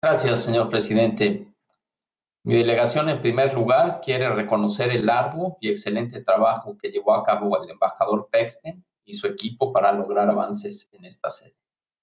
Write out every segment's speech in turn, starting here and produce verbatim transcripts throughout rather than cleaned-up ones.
Gracias, señor presidente. Mi delegación, en primer lugar, quiere reconocer el arduo y excelente trabajo que llevó a cabo el embajador Pexten y su equipo para lograr avances en esta sede.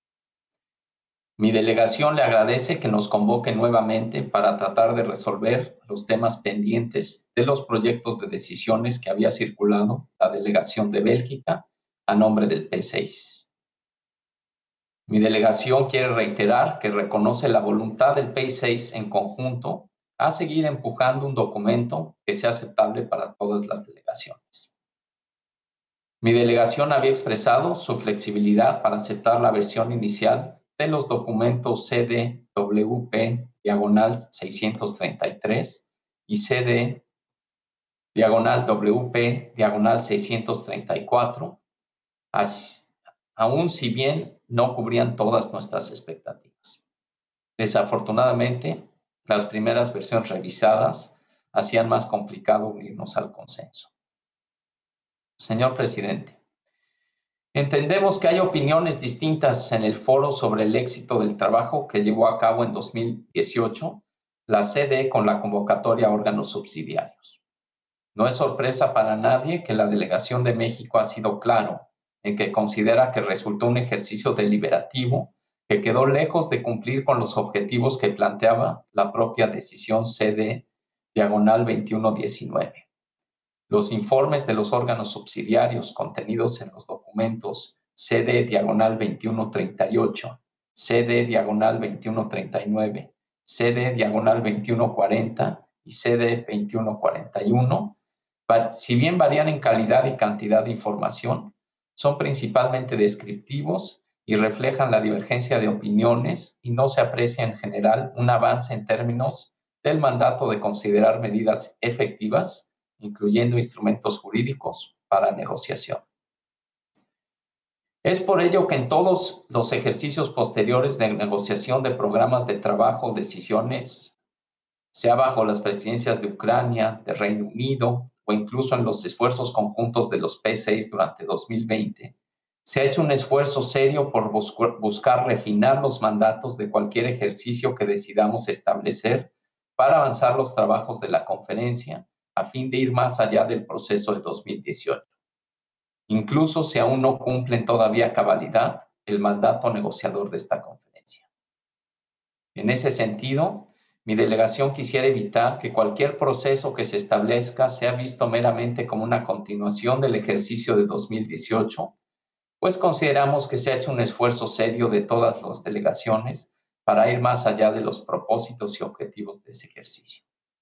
Mi delegación le agradece que nos convoque nuevamente para tratar de resolver los temas pendientes de los proyectos de decisiones que había circulado la delegación de Bélgica a nombre del P seis. Mi delegación quiere reiterar que reconoce la voluntad del P seis en conjunto a seguir empujando un documento que sea aceptable para todas las delegaciones. Mi delegación había expresado su flexibilidad para aceptar la versión inicial de los documentos C D W P diagonal seiscientos treinta y tres y C D diagonal W P diagonal seiscientos treinta y cuatro, así, aun si bien no cubrían todas nuestras expectativas. Desafortunadamente, las primeras versiones revisadas hacían más complicado unirnos al consenso. Señor presidente, entendemos que hay opiniones distintas en el foro sobre el éxito del trabajo que llevó a cabo en dos mil dieciocho la C D con la convocatoria a órganos subsidiarios. No es sorpresa para nadie que la delegación de México ha sido claro en que considera que resultó un ejercicio deliberativo que quedó lejos de cumplir con los objetivos que planteaba la propia decisión C D diagonal veintiuno diecinueve. Los informes de los órganos subsidiarios contenidos en los documentos C D diagonal veintiuno treinta y ocho, C D diagonal veintiuno treinta y nueve, C D diagonal veintiuno cuarenta y C D veintiuno cuarenta y uno, si bien varían en calidad y cantidad de información, son principalmente descriptivos y reflejan la divergencia de opiniones y no se aprecia en general un avance en términos del mandato de considerar medidas efectivas, incluyendo instrumentos jurídicos para negociación. Es por ello que en todos los ejercicios posteriores de negociación de programas de trabajo o decisiones, sea bajo las presidencias de Ucrania, de Reino Unido o incluso en los esfuerzos conjuntos de los P seis durante dos mil veinte, se ha hecho un esfuerzo serio por buscar refinar los mandatos de cualquier ejercicio que decidamos establecer para avanzar los trabajos de la conferencia a fin de ir más allá del proceso de dos mil dieciocho. Incluso si aún no cumplen todavía a cabalidad el mandato negociador de esta conferencia. En ese sentido, mi delegación quisiera evitar que cualquier proceso que se establezca sea visto meramente como una continuación del ejercicio de dos mil dieciocho, pues consideramos que se ha hecho un esfuerzo serio de todas las delegaciones para ir más allá de los propósitos y objetivos de ese ejercicio.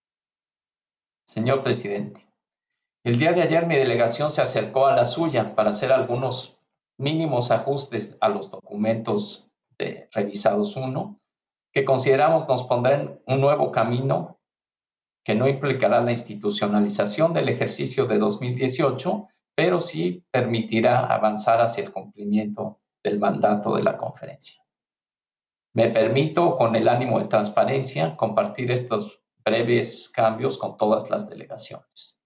Señor presidente, el día de ayer mi delegación se acercó a la suya para hacer algunos mínimos ajustes a los documentos de revisados uno, que consideramos nos pondrán un nuevo camino que no implicará la institucionalización del ejercicio de dos mil dieciocho, pero sí permitirá avanzar hacia el cumplimiento del mandato de la conferencia. Me permito, con el ánimo de transparencia, compartir estos breves cambios con todas las delegaciones.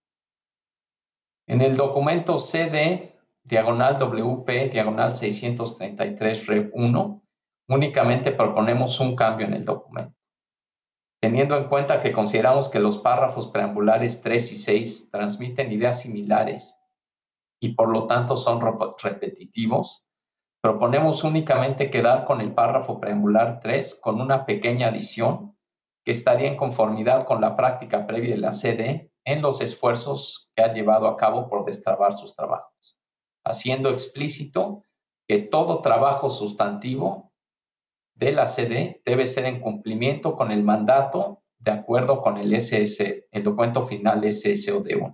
En el documento C D, diagonal W P, diagonal seiscientos treinta y tres, Rev uno, únicamente proponemos un cambio en el documento. Teniendo en cuenta que consideramos que los párrafos preambulares tres y seis transmiten ideas similares y por lo tanto son repetitivos, proponemos únicamente quedar con el párrafo preambular tres con una pequeña adición que estaría en conformidad con la práctica previa de la C D en los esfuerzos que ha llevado a cabo por destrabar sus trabajos, haciendo explícito que todo trabajo sustantivo de la C D debe ser en cumplimiento con el mandato de acuerdo con el S S, el documento final S S O D uno.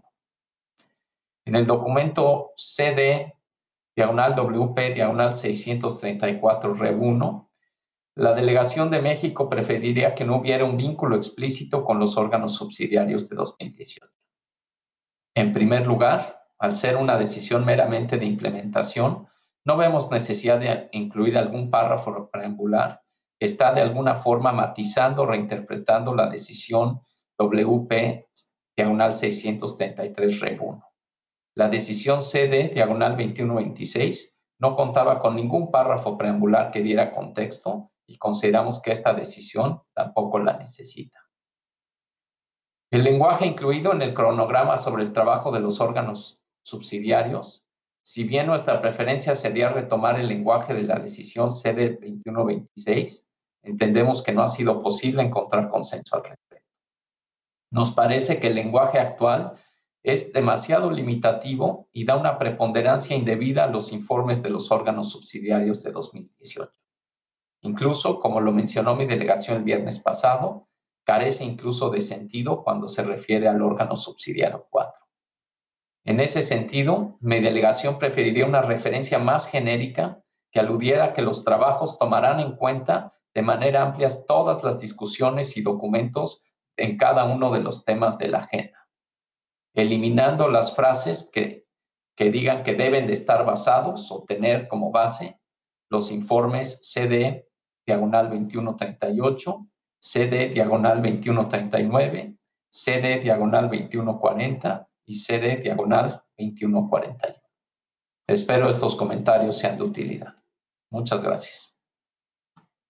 En el documento C D, diagonal W P, diagonal seiscientos treinta y cuatro, Rev uno, la delegación de México preferiría que no hubiera un vínculo explícito con los órganos subsidiarios de dos mil dieciocho. En primer lugar, al ser una decisión meramente de implementación, no vemos necesidad de incluir algún párrafo preambular que está de alguna forma matizando o reinterpretando la decisión W P, diagonal seiscientos treinta y tres, Rev uno. La decisión C D, diagonal veintiuno veintiséis, no contaba con ningún párrafo preambular que diera contexto y consideramos que esta decisión tampoco la necesita. El lenguaje incluido en el cronograma sobre el trabajo de los órganos subsidiarios, si bien nuestra preferencia sería retomar el lenguaje de la decisión C D veintiuno veintiséis, entendemos que no ha sido posible encontrar consenso al respecto. Nos parece que el lenguaje actual es demasiado limitativo y da una preponderancia indebida a los informes de los órganos subsidiarios de dos mil dieciocho. Incluso, como lo mencionó mi delegación el viernes pasado, carece incluso de sentido cuando se refiere al órgano subsidiario cuatro. En ese sentido, mi delegación preferiría una referencia más genérica que aludiera a que los trabajos tomarán en cuenta de manera amplia todas las discusiones y documentos en cada uno de los temas de la agenda, eliminando las frases que, que digan que deben de estar basados o tener como base los informes C D diagonal veintiuno treinta y ocho, C D diagonal veintiuno treinta y nueve, C D diagonal veintiuno cuarenta y C D diagonal veintiuno cuarenta y uno. Espero estos comentarios sean de utilidad. Muchas gracias.